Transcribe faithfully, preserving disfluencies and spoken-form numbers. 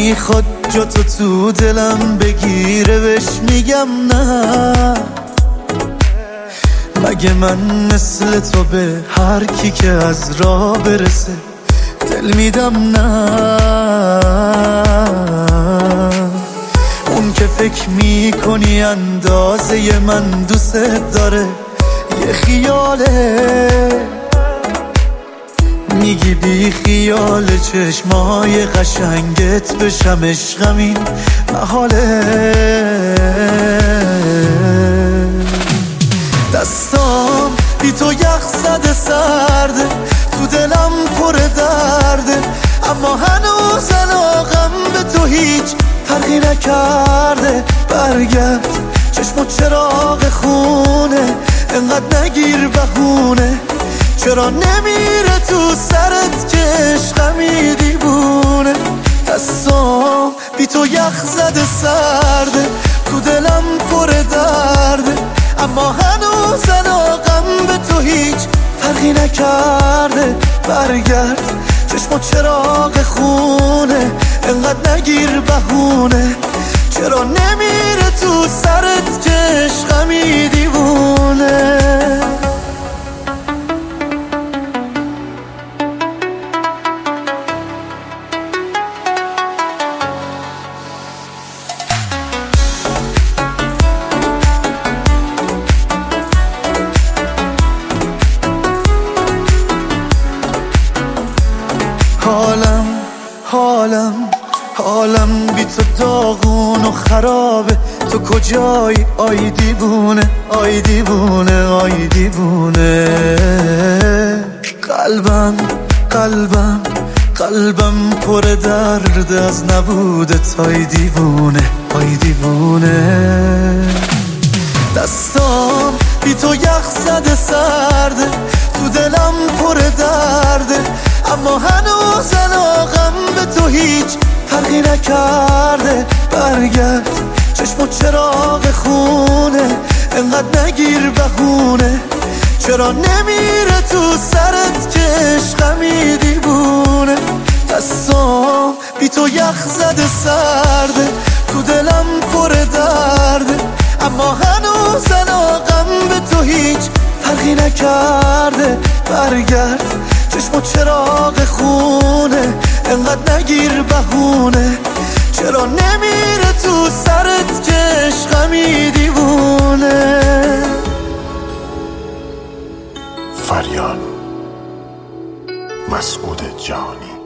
میخواد جا تو تو دلم بگیره بهش میگم نه. مگه من مثل تو به هر کی که از راه برسه دل میدم نه؟ اون که فکر میکنی اندازه من دوست داره یه خیاله، میگی بی خیال چشمای قشنگت بشم عشقم این محاله. دستام بی تو یخ زده سرده، تو دلم پر درده، اما هنوز علاقم به تو هیچ فرقی نکرده. برگرد چشم و چراغ خونه، انقدر نگیر بهونه، چرا نمیره تو سرت که عشقمی دیوونه. دستام بی تو یخ زده سرده، تو دلم پر درده، اما هنوز علاقم به تو هیچ فرقی نکرده. برگرد چشم و چراغ خونه، انقدر نگیر بهونه، چرا نمیره تو سرت که عشقمی دیوونه. حالم حالم حالم بی تو داغون و خرابه، تو کجایی آی دیوونه، آی دیوونه، آی دیوونه. قلبم قلبم قلبم پر درد از نبودت آی دیوونه، آی دیوونه. دستام بی تو یخ زده سرده، تو دلم پر درده، اما هنوز علاقم به تو هیچ فرقی نکرده. برگرد چشم و چراغ خونه، انقدر نگیر بهونه، چرا نمیره تو سرت که عشقمی دیوونه. دستام بی تو یخ زده سرده، تو دلم پر درده، اما هنوز علاقم به تو هیچ فرقی نکرده. برگرد چشم و چراغ خونه، انقدر نگیر بهونه، چرا نمیره تو سرت که عشقمی دیوونه. فریاد مسعود جهانی.